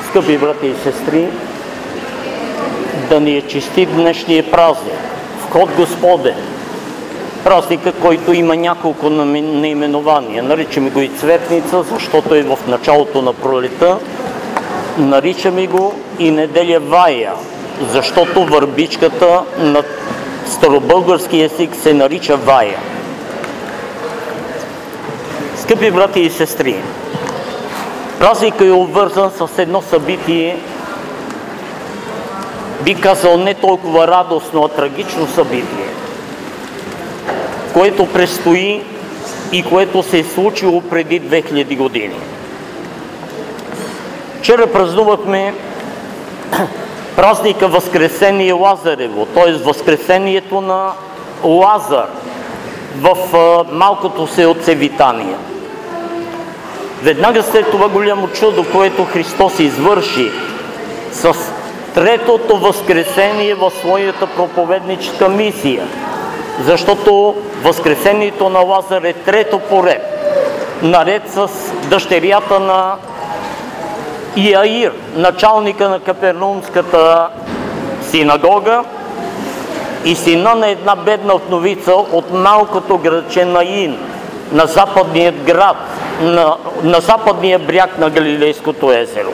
Скъпи брати и сестри, да ни е честит днешния празник, Вход Господен. Празника, който има няколко наименования. Наричаме го и Цветница, защото е в началото на пролета. Наричаме го и Неделя Вая, защото върбичката на старобългарски език се нарича Вая. Скъпи брати и сестри, празникът е обвързан с едно събитие, би казал не толкова радостно, а трагично събитие, което предстои и което се е случило преди 2000 години. Вчера празнувахме празника Възкресение Лазарево, т.е. Възкресението на Лазар в малкото селце Витания. Веднага след това голямо чудо, което Христос извърши с третото възкресение в своята проповедническа мисия, защото възкресението на Лазар е трето поред, наред с дъщерята на Яир, началника на Капернаумската синагога, и сина на една бедна вдовица от малкото градче Наин, на западният град, на западния бряг на Галилейското езеро.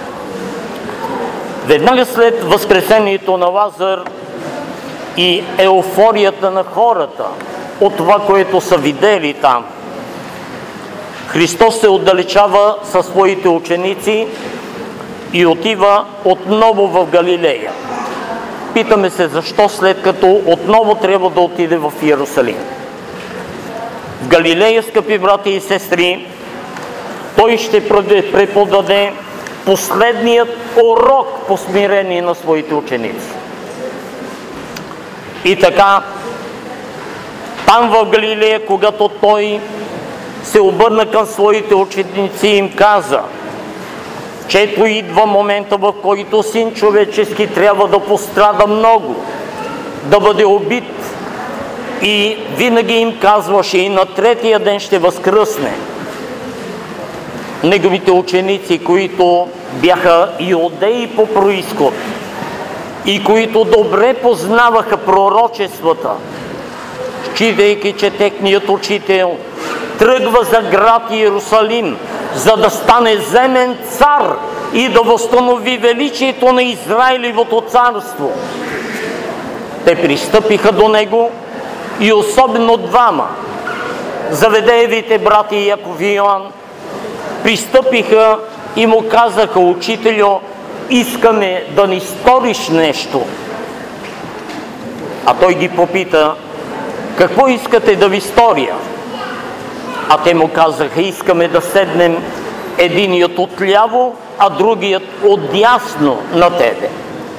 Веднага след възкресението на Лазар и еуфорията на хората от това, което са видели там, Христос се отдалечава със своите ученици и отива отново в Галилея. Питаме се защо, след като отново трябва да отиде в Иерусалим. В Галилея, скъпи брати и сестри, той ще преподаде последният урок по смирение на своите ученици. И така, там в Галилея, когато той се обърна към своите ученици и им каза, че ето идва момента, в който Син човечески трябва да пострада много, да бъде убит, и винаги им казваше, и на третия ден ще възкръсне. Неговите ученици, които бяха иудеи по произход и които добре познаваха пророчествата, считайки, че техният учител тръгва за град Иерусалим, за да стане земен цар и да възстанови величието на Израилевото царство. Те пристъпиха до него и особено двама, Заведеевите брати Яков и Йоан, пристъпиха и му казаха: Учителю, искаме да ни сториш нещо. А той ги попита: какво искате да ви сторя? А те му казаха: искаме да седнем единият отляво, а другият отдясно на тебе.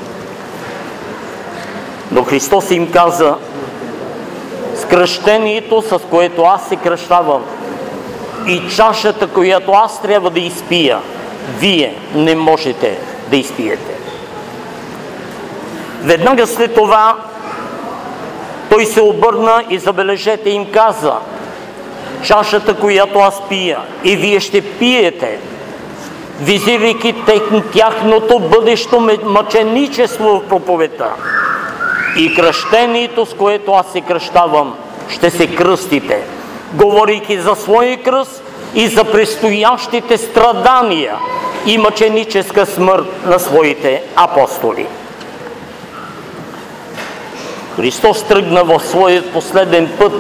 Но Христос им каза: с кръщението, с което аз се кръщавам, и чашата, която аз трябва да изпия, вие не можете да изпиете. Веднага след това той се обърна и, забележете, им каза: чашата, която аз пия, и вие ще пиете, визирайки тяхното бъдещо мъченичество в проповедта. И кръщението, с което аз се кръщавам, ще се кръстите, говорейки за своя кръст и за предстоящите страдания и мъченическа смърт на своите апостоли. Христос тръгна в своят последен път.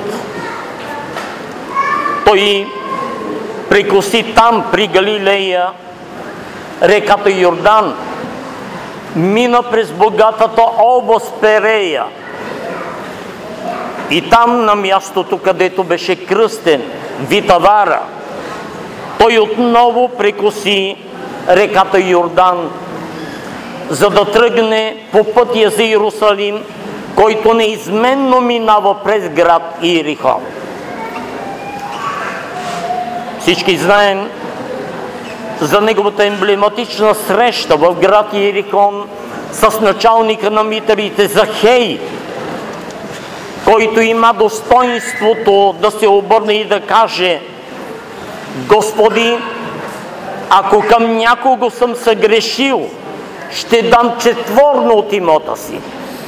Той прекоси там, при Галилея, реката Йордан, мина през богатата област Перея и там, на мястото, където беше кръстен, Витавара, той отново прекоси реката Йордан, за да тръгне по пътя за Иерусалим, който неизменно минава през град Иерихон. Всички знаем за неговата емблематична среща в град Иерихон с началника на митарите Захей, който има достоинството да се обърне и да каже: Господи, Ако към някого съм съгрешил, ще дам четворно от имота си.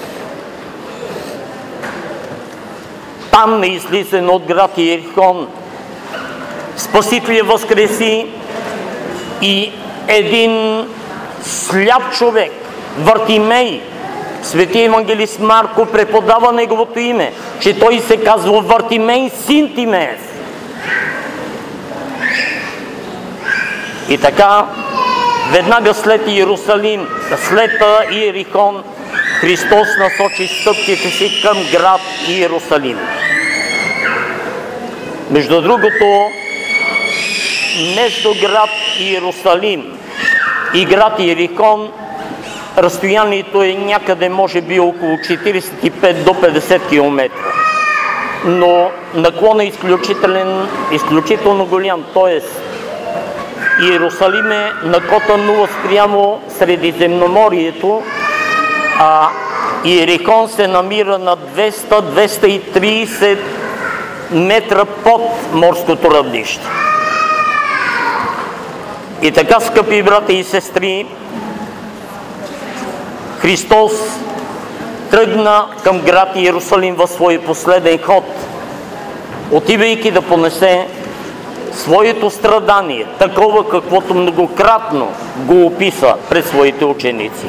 Там на излизане от град Иерихон Спасителя възкреси и един сляп човек, Вартимей. Свети евангелист Марко преподава неговото име, че той се казва Вартимей, син Тимеев. И така, веднага след Иерусалим, след Иерихон, Христос насочи стъпките си към град Иерусалим. Между другото, между град Иерусалим и град Иерихон разстоянието е някъде, може би, около 45 до 50 км. Но наклон е изключително голям, т.е. Иерусалим е на кота 0 спрямо Средиземноморието, а Иерихон се намира на 200-230 метра под морското равнище. И така, скъпи брати и сестри, Христос тръгна към град Иерусалим в своя последен ход, отивайки да понесе своето страдание, такова каквото многократно го описа пред своите ученици.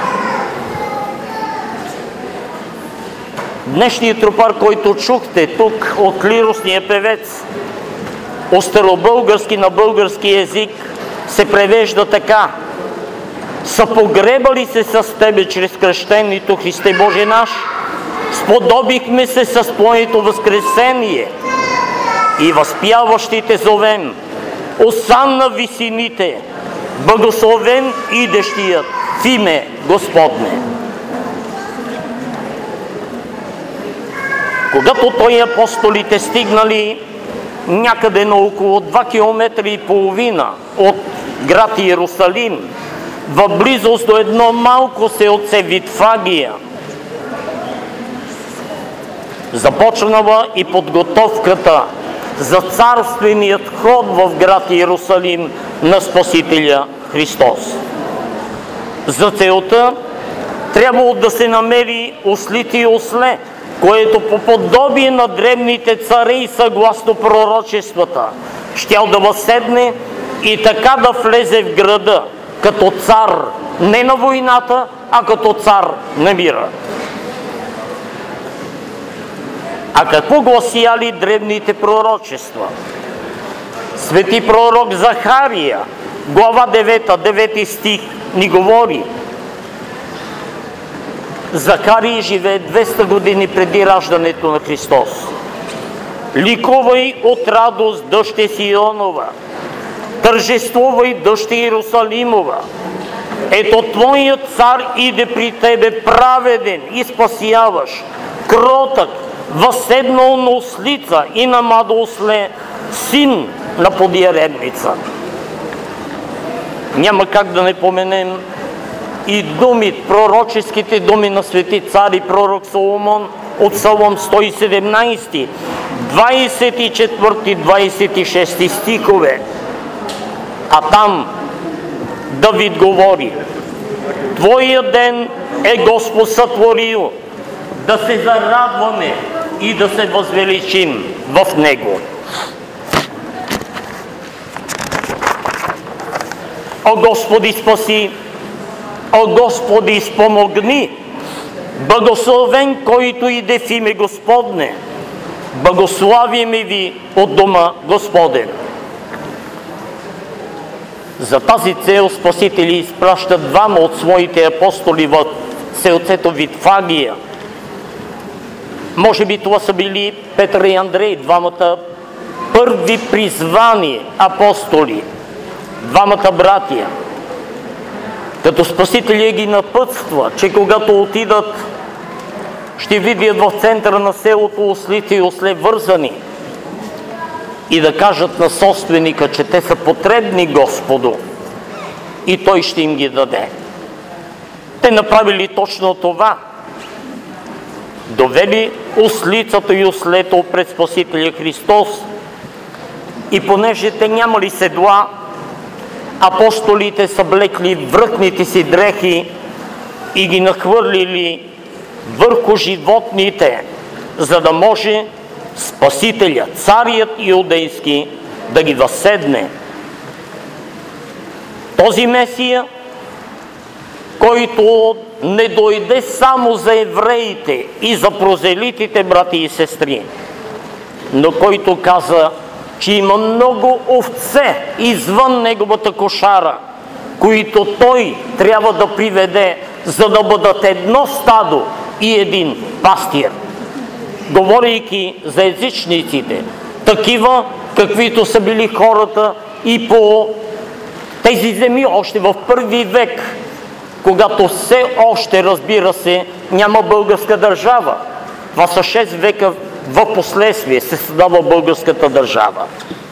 Днешният тропар, който чухте тук от лиросния певец, от старобългарски на български език, се превежда така: съпогребали се с Тебе чрез кръщението, Христе Боже наш, сподобихме се с Твоето възкресение и възпяващите зовем: Осанна висините, благословен идещият в име Господне. Когато той и апостолите стигнали някъде на около 2 км и половина от град Иерусалим, в близост до едно малко селце Витфагия, започнала и подготовката за царственият ход в град Иерусалим на Спасителя Христос. За целта трябвало да се намери ослите и осле, което по подобие на древните царе и съгласно пророчествата щял да възседне и така да влезе в града като цар не на войната, а като цар на мира. А какво гласяли древните пророчества? Свети пророк Захария, глава 9, 9 стих ни говори: Захарий живее 200 години преди раждането на Христос. Ликувай от радост, дъще Сионова, тържествувай, дъще Иерусалимова. Ето твоят цар иде при тебе праведен и спасяваш, кротък, възседнал на ослица и на младо осле, син на подиаредница. Няма как да не поменем и думи, пророческите думи на свети цар и пророк Соломон от Псалом 117, 24-26 стихове. А там Давид говори: Твоя ден е Господ сътворил, да се зарадваме и да се възвеличим в Него. О Господи, спаси! О Господи, спомогни! Благословен, който иде в име Господне! Благославяме Ви от дома Господен! За тази цел Спасители изпраща двама от своите апостоли в селцето Витфагия. Може би това са били Петър и Андрей, двамата първи призвани апостоли, двамата братия. Като Спасителя ги напътства, че когато отидат, ще видят в центъра на селото ослите и осле вързани и да кажат на собственика, че те са потребни Господу и той ще им ги даде. Те направили точно това. Довели ослицата и ослето пред Спасителя Христос и понеже те нямали седла, апостолите са облекли връхните си дрехи и ги нахвърлили върху животните, за да може Спасителя, царят иудейски, да ги възседне. Този Месия, който не дойде само за евреите и за прозелитите, брати и сестри, но който каза, че има много овце извън неговата кошара, които той трябва да приведе, за да бъдат едно стадо и един пастир. Говорейки за езичниците, такива, каквито са били хората и по тези земи още в първи век, когато все още, разбира се, няма българска държава. Това са 6 века в последствие се създава българската държава.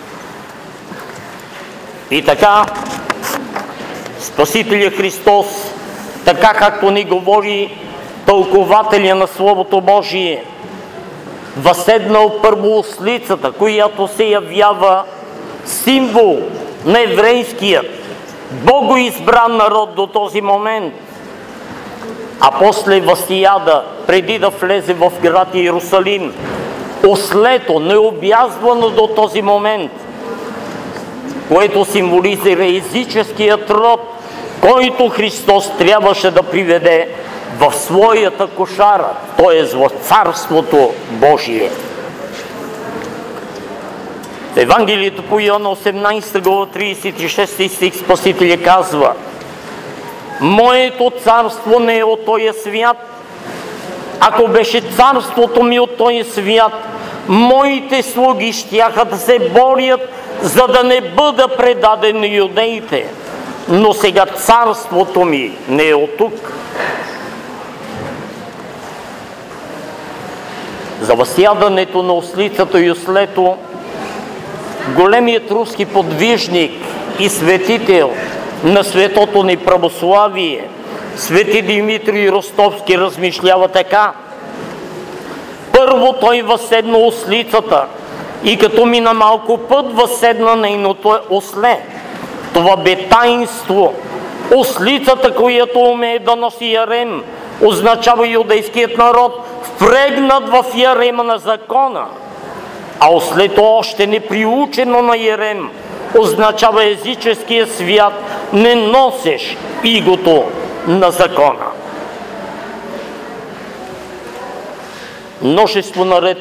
И така, Спасителя Христос, така както ни говори тълкователя на Словото Божие, възседнал първо ослицата, която се явява символ на еврейският, богоизбран народ до този момент, а после възсияда, преди да влезе в град Иерусалим, ослето, необязвано до този момент, което символизира езическият род, който Христос трябваше да приведе в своята кошара, т.е. в Царството Божие. В Евангелието по Йоанна 18 глава 36 стих Спасителя казва: моето царство не е от този свят. Ако беше царството ми от този свят, моите слуги щяха да се борят, за да не бъда предаден на юдеите. Но сега царството ми не е от тук. За възсядането на ослицата и ослето, големият руски подвижник и светител на светото ни православие, свети Димитрий Ростовски, размишлява така: първо той възседна ослицата и като мина малко път възседна нейното осле. Това бе таинство. Ослицата, която умее да носи ярем, означава юдейският народ, впрегнат в ярема на закона. А ослето, още не приучено на ярем, означава езическия свят, не носеш игото на закона. Множество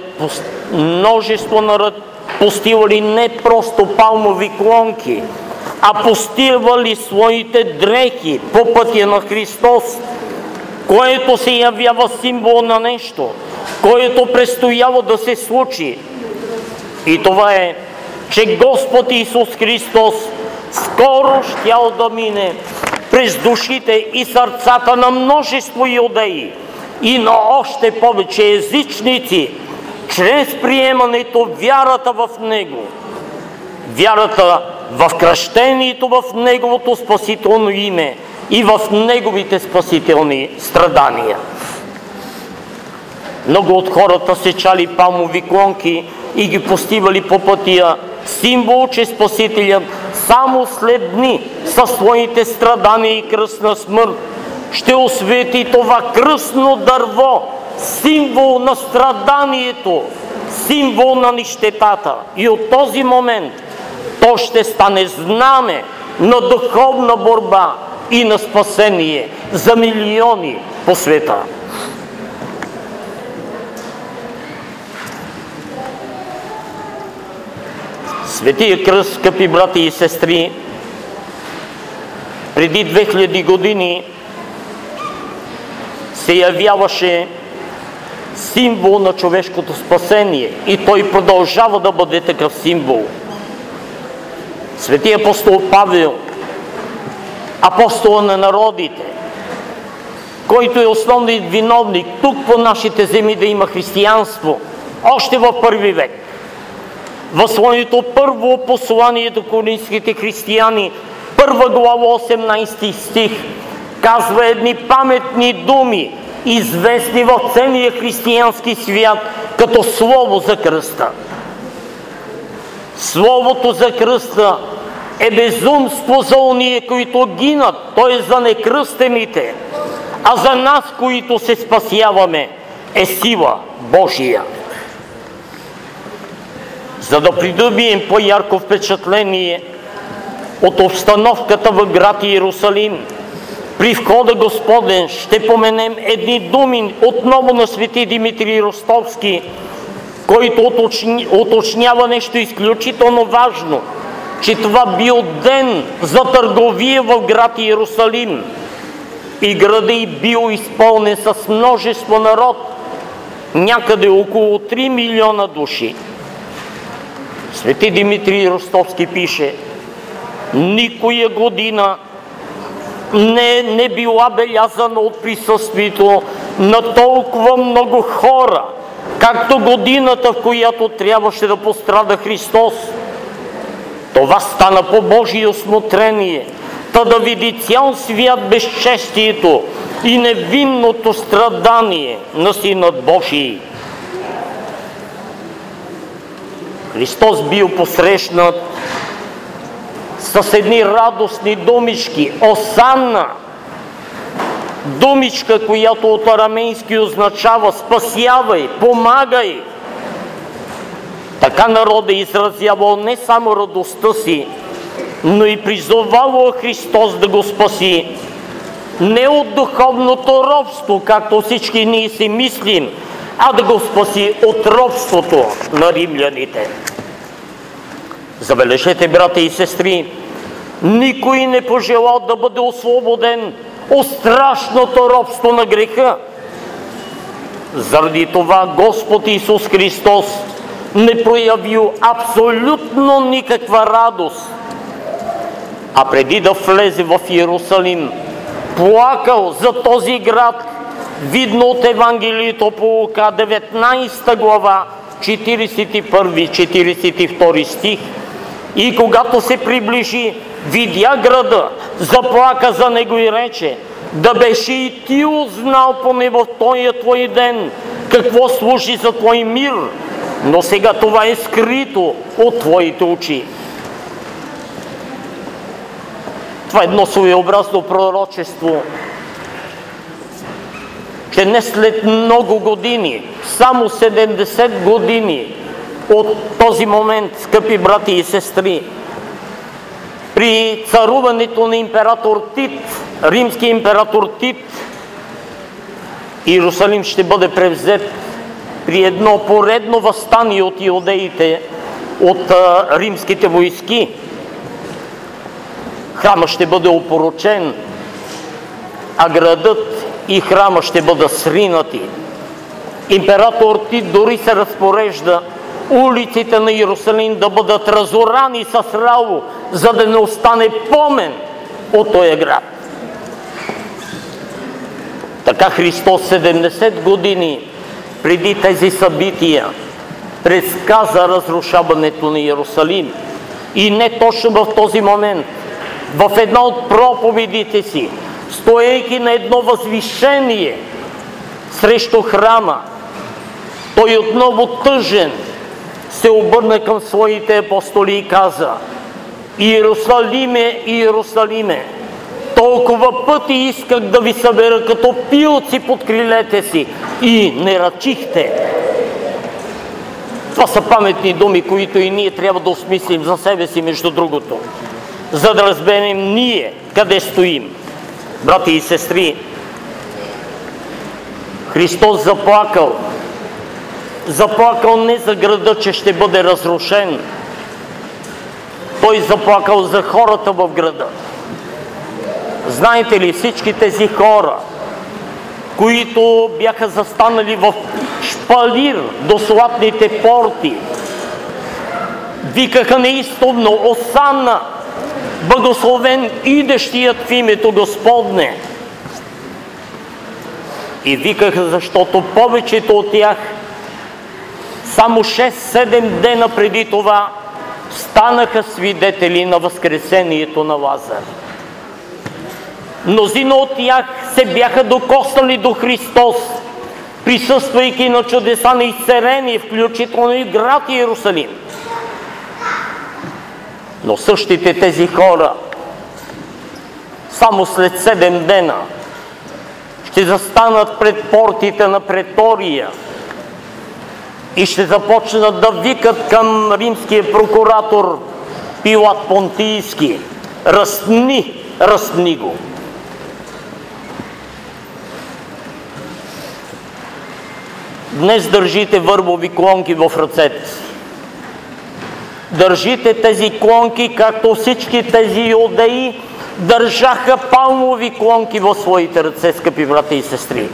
наред постивали не просто палмови клонки, а постивали своите дрехи по пътя на Христос, което се явява символ на нещо, което предстояло да се случи. И това е, че Господ Исус Христос скоро щял да мине през душите и сърцата на множество юдеи и на още повече езичници, чрез приемането вярата в Него, вярата в кръщението в Неговото спасително име и в Неговите спасителни страдания. Много от хората сечали палмови клонки и ги постивали по пътя, символ, че Спасителят само след дни със своите страдания и кръстна смърт ще освети това кръстно дърво, символ на страданието, символ на нищетата. И от този момент то ще стане знаме на духовна борба и на спасение за милиони по света. Светия кръст, скъпи брати и сестри, преди 2000 години се явяваше символ на човешкото спасение и той продължава да бъде такъв символ. Светия апостол Павел, апостола на народите, който е основният виновник тук по нашите земи да има християнство, още в първи век, в своето първо послание до коринфските християни, 1 глава 18 стих, казва едни паметни думи, известни в целия християнски свят като Слово за кръста. Словото за кръста е безумство за ония, които гинат, т.е. за некръстените, а за нас, които се спасяваме, е сила Божия. За да придобием по-ярко впечатление от обстановката в град Иерусалим, при входа Господен ще поменем едни думи отново на свети Димитрий Ростовски, който уточнява нещо изключително важно, че това бил ден за търговия в град Иерусалим и града й бил изпълнен с множество народ, някъде около 3 милиона души. Свети Димитрий Ростовски пише: никоя година не била белязана от присъствието на толкова много хора, както годината, в която трябваше да пострада Христос. Това стана по Божие усмотрение, та да види цял свят безчестието и невинното страдание на Синът Божий. Христос бил посрещнат с едни радостни думички. Осанна! Думичка, която от арамейски означава спасявай, помагай. Така народът е изразявал не само радостта си, но и призовавал Христос да го спаси. Не от духовното робство, както всички ние си мислим, а да го спаси от робството на римляните. Забележете, брата и сестри, никой не пожелал да бъде освободен от страшното робство на греха. Заради това Господ Исус Христос не проявил абсолютно никаква радост, а преди да влезе в Иерусалим, плакал за този град, видно от Евангелието по Лука, 19 глава, 41-42 стих. И когато се приближи, видя града, заплака за него и рече: да беше и ти узнал поне в този твой ден какво служи за твой мир, но сега това е скрито от твоите очи. Това е едно своеобразно пророчество, че не след много години, само 70 години от този момент, скъпи брати и сестри, при царуването на император Тит, римски император Тит, Иерусалим ще бъде превзет при едно поредно въстание от иудеите, от римските войски. Храмът ще бъде опорочен, а градът и храма ще бъдат сринати. Император Тит дори се разпорежда улиците на Иерусалим да бъдат разорани с рало, за да не остане помен от този град. Така Христос 70 години преди тези събития предсказа разрушаването на Иерусалим. И не точно в този момент, в една от проповедите си, стоейки на едно възвишение срещу храма, той отново тъжен се обърна към своите апостоли и каза: Иерусалиме, Иерусалиме, толкова пъти исках да ви събера като пилци под крилете си и не рачихте. Това са паметни думи, които и ние трябва да осмислим за себе си, между другото, за да разберем ние къде стоим. Брати и сестри, Христос заплакал не за града, че ще бъде разрушен. Той заплакал за хората в града. Знаете ли, всички тези хора, които бяха застанали в шпалир до златните порти, викаха неистовно: Осанна, благословен идещият в името Господне. И викаха, защото повечето от тях само 6-7 дена преди това станаха свидетели на възкресението на Лазар. Мнозина от тях се бяха докоснали до Христос, присъствайки на чудеса на изцеление, включително и град Иерусалим. Но същите тези хора само след 7 дена ще застанат пред портите на претория и ще започнат да викат към римския прокуратор Пилат Понтийски: разпни го. Днес държите върбови клонки в ръцете си. Държите тези клонки, както всички тези иудеи държаха палмови клонки в своите ръце, скъпи брата и сестри.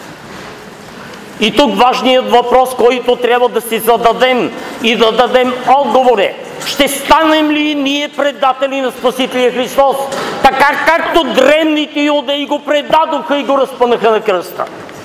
И тук важният въпрос, който трябва да си зададем и да дадем отговор е: ще станем ли ние предатели на Спасителя Христос, така както древните иудеи го предадоха и го разпънаха на кръста?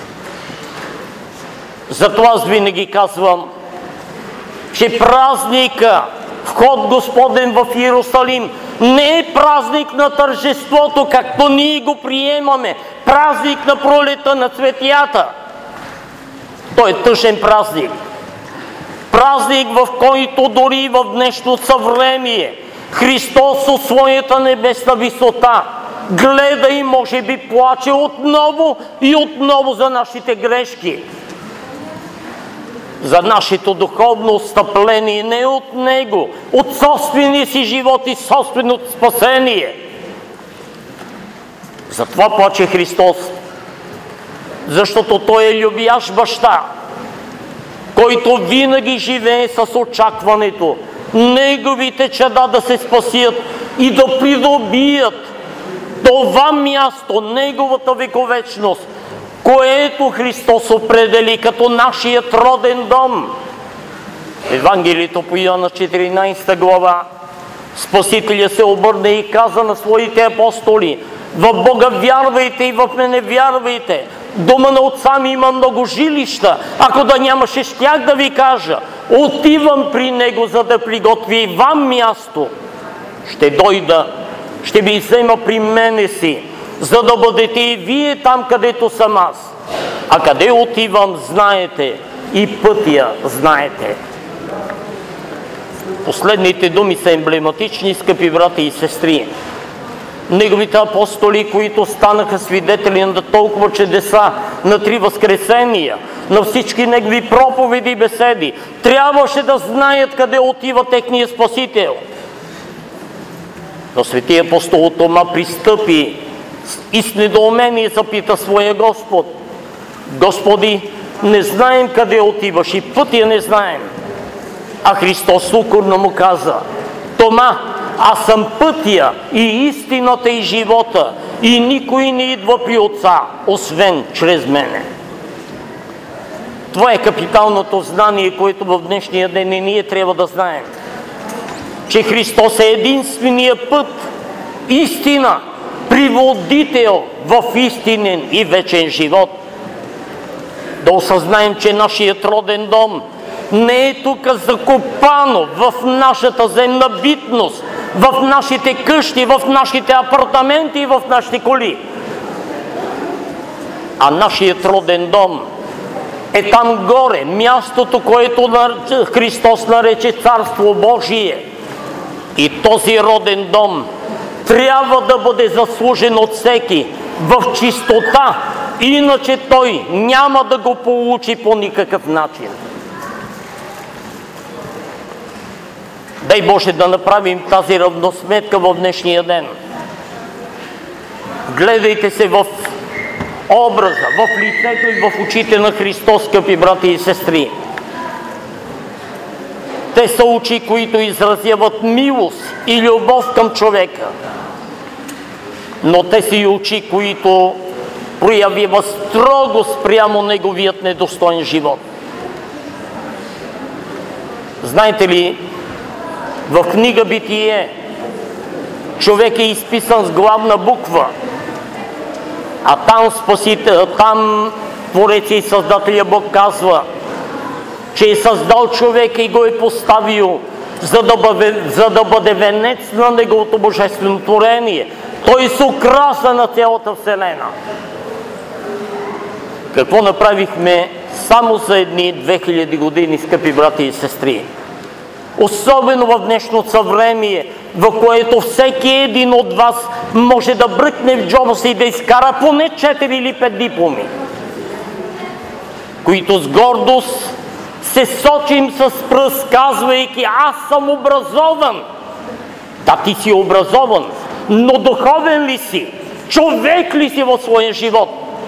Затова аз винаги казвам, че празника Вход Господен в Иерусалим не е празник на тържеството, както ние го приемаме, празник на пролета на цветята. Той е тъжен празник. Празник, в който дори в днешното съвремие Христос от своята небесна висота гледа и може би плаче отново и отново за нашите грешки, за нашето духовно отстъпление, не от Него, от собствения си живот и собственото спасение. Затова плаче Христос, защото Той е любящ баща, който винаги живее с очакването Неговите чада да се спасят и да придобият това място, Неговата вековечност, което Христос определи като нашият роден дом. Евангелието по Йоанна 14 глава Спасителя се обърна и каза на своите апостоли: в Бога вярвайте и в мене вярвайте. Дома на отца ми има много жилища. Ако да нямаше, щях да ви кажа: отивам при Него, за да приготвя и вам място. Ще дойда, ще ви взема при мене си, за да бъдете и вие там, където съм аз. А къде отивам, знаете, и пътя знаете. Последните думи са емблематични, скъпи брати и сестри. Неговите апостоли, които станаха свидетели на толкова чудеса, на 3 възкресения, на всички Негови проповеди и беседи, трябваше да знаят къде отива техния Спасител. Но свети апостол Тома пристъпи и с недоумение запита своя Господ: Господи, не знаем къде отиваш и пътя не знаем. А Христос укорно му каза: Тома, аз съм пътя и истината и живота, и никой не идва при Отца, освен чрез мене. Това е капиталното знание, което в днешния ден и ние трябва да знаем. Че Христос е единствения път, истина, приводител в истинен и вечен живот. Да осъзнаем, че нашият роден дом не е тук закопано в нашата земна битност, в нашите къщи, в нашите апартаменти и в нашите коли. А нашият роден дом е там горе, мястото, което Христос нарече Царство Божие. И този роден дом трябва да бъде заслужен от всеки в чистота, иначе той няма да го получи по никакъв начин. Дай Боже да направим тази равносметка в днешния ден. Гледайте се в образа, в лицето и в очите на Христос, скъпи брати и сестри. Те са очи, които изразяват милост и любов към човека. Но те са и очи, които проявяват строго спрямо неговият недостоен живот. Знаете ли, в книга Битие човек е изписан с главна буква, а там Творец и Създателя Бог казва, че е създал човека и го е поставил, за да бъде венец на неговото божествено творение. Той се украса на цялата вселена. Какво направихме само за едни 2000 години, скъпи брати и сестри? особено в днешното съвремие, в което всеки един от вас може да бръкне в джоба си и да изкара поне 4 или 5 дипломи, които с гордост се сочим с пръст, казвайки: аз съм образован. Да, ти си образован, но духовен ли си? Човек ли си в своя живот?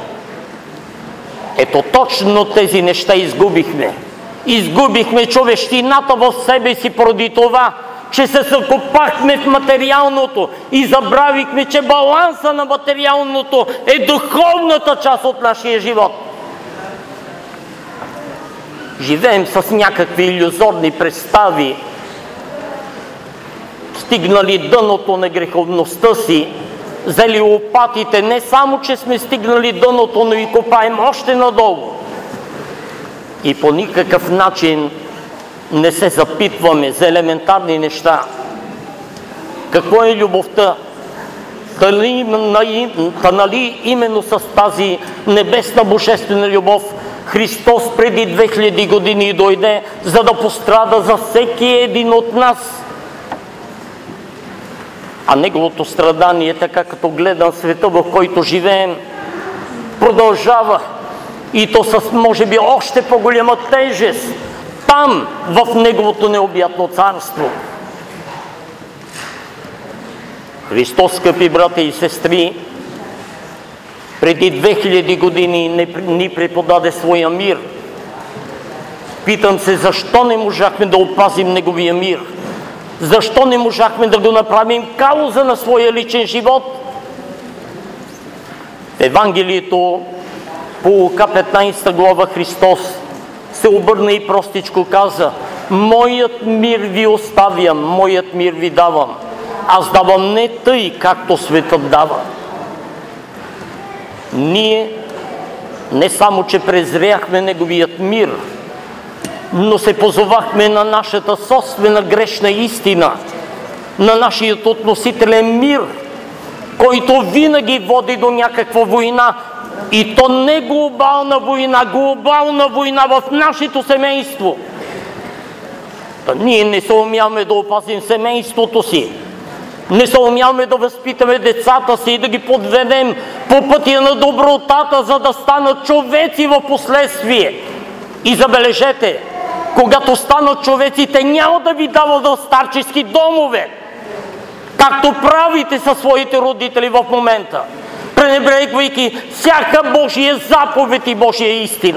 Ето точно тези неща изгубихме. Изгубихме човещината в себе си поради това, че се закопахме в материалното и забравихме, че баланса на материалното е духовната част от нашия живот. Живеем с някакви илюзорни представи, стигнали дъното на греховността си, взели лопатите, не само, че сме стигнали дъното, но и копаем още надолу. И по никакъв начин не се запитваме за елементарни неща. Какво е любовта? Нали именно с тази небесна божествена любов Христос преди 2000 години дойде, за да пострада за всеки един от нас. А неговото страдание, така като гледам света, в който живеем, продължава. И то с, може би, още по-голяма тежест там, в неговото необятно царство. Христос, скъпи братя и сестри, преди 2000 години ни преподаде своя мир. Питам се, защо не можахме да опазим неговия мир? Защо не можахме да го направим кауза на своя личен живот? В Евангелието по Лука 15 глава Христос се обърна и простичко каза: моят мир ви оставям, моят мир ви давам. Аз давам не тъй, както светът дава. Ние не само, че презряхме неговият мир, но се позовахме на нашата собствена грешна истина, на нашият относителен мир, който винаги води до някаква война. И то не глобална война в нашето семейство. Ние не се умяваме да опазим семейството си. Не се умяваме да възпитаме децата си и да ги подведем по пътя на добротата, за да станат човеци в последствие. И забележете, когато станат човеци, те няма да ви дават в старчески домове, както правите със своите родители в момента, пренебрегвайки всяка Божия заповед и Божия истина.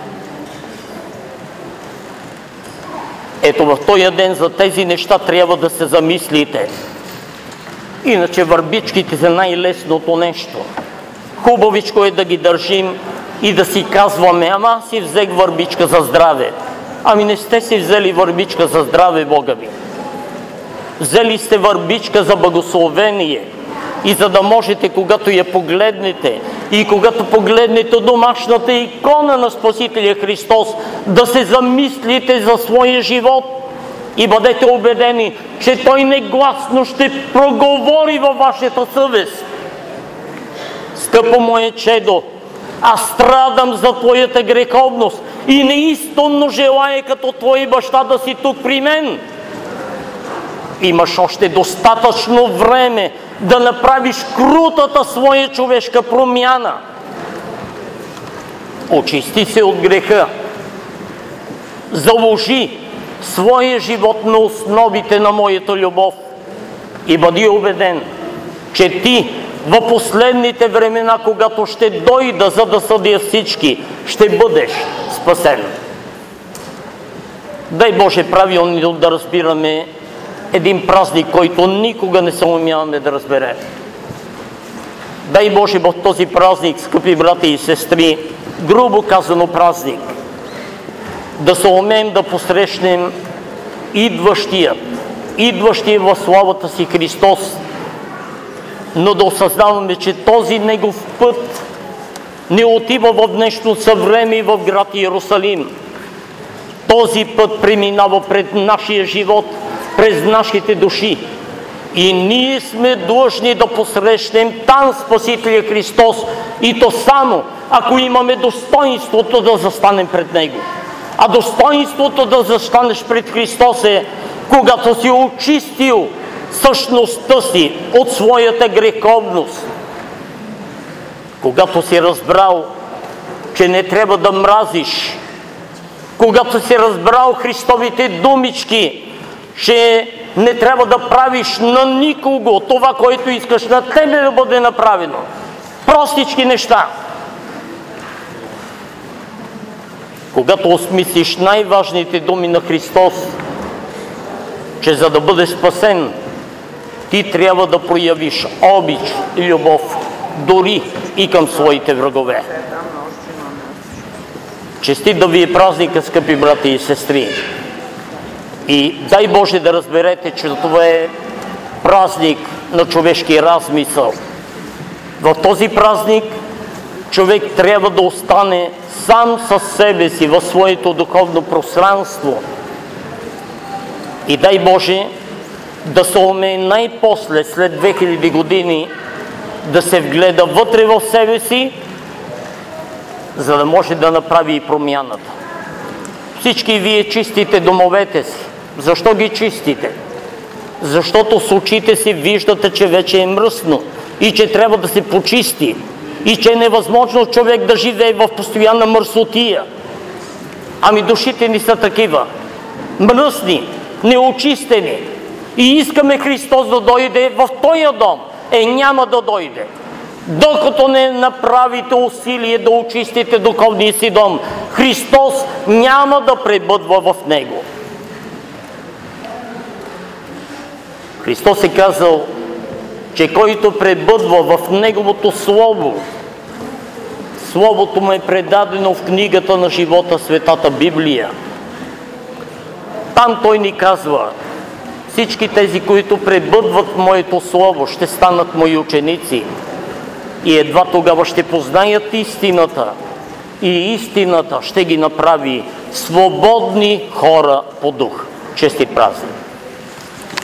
Ето в този ден за тези неща трябва да се замислите. Иначе върбичките са най-лесното нещо. Хубавичко е да ги държим и да си казваме: ама аз си взех върбичка за здраве. Ами не сте си взели върбичка за здраве, Бога ми. Взели сте върбичка за благословение. И за да можете, когато я погледнете и когато погледнете домашната икона на Спасителя Христос, да се замислите за своя живот и бъдете убедени, че Той негласно ще проговори във вашата съвест: скъпо мое чедо, аз страдам за твоята греховност и неистинно желая като твой баща да си тук при мен. Имаш още достатъчно време да направиш крутата своя човешка промяна. Очисти се от греха. Заложи своя живот на основите на моята любов и бъди убеден, че ти в последните времена, когато ще дойда, за да съдя всички, ще бъдеш спасен. Дай Боже правилно да разбираме един празник, който никога не се умяваме да разберем. Дай Боже в този празник, скъпи брати и сестри, грубо казано празник, да се умеем да посрещнем идващия в славата си Христос, но да осъзнаваме, че този Негов път не отива в днешното съвремие в град Иерусалим. Този път преминава пред нашия живот, през нашите души. И ние сме длъжни да посрещнем там Спасителя Христос, и то само ако имаме достоинството да застанем пред Него. А достоинството да застанеш пред Христос е когато си очистил същността си от своята греховност, когато си разбрал, че не трябва да мразиш, когато си разбрал Христовите думички, че не трябва да правиш на никого това, което искаш на тебе да бъде направено. Простички неща. Когато осмислиш най-важните думи на Христос, че за да бъдеш спасен, ти трябва да проявиш обич и любов, дори и към своите врагове. Честит да ви е празника, скъпи брати и сестри! И дай Боже да разберете, че това е празник на човешки размисъл. В този празник човек трябва да остане сам със себе си в своето духовно пространство. И дай Боже да се умее най-после, след 2000 години, да се вгледа вътре в себе си, за да може да направи и промяната. Всички вие чистите домовете си. Защо ги чистите? Защото с очите си виждате, че вече е мръсно и че трябва да се почисти и че е невъзможно човек да живее в постоянна мърсотия. Ами душите ни са такива. Мръсни, неочистени. И искаме Христос да дойде в този дом. Няма да дойде. Докато не направите усилие да очистите духовния си дом, Христос няма да пребъдва в него. Христос е казал, че който пребъдва в Неговото Слово, Словото му е предадено в книгата на живота, Светата Библия. Там Той ни казва, всички тези, които пребъдват в Моето Слово, ще станат Мои ученици. И едва тогава ще познаят истината. И истината ще ги направи свободни хора по дух. Честит празник!